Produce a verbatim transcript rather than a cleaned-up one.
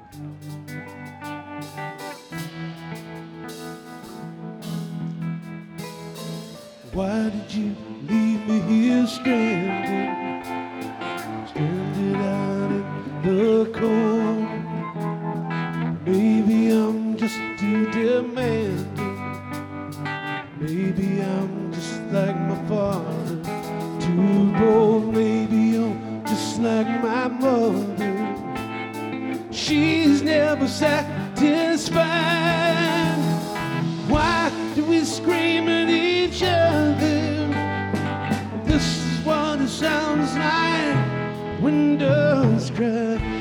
Why did you leave me here stranded, stranded out in the cold? Maybe I'm just too demanding. Maybe I'm just like my father, too bold. Maybe I'm just like my mother. She's never satisfied. Why do we scream at each other? This is what it sounds like when doves cry.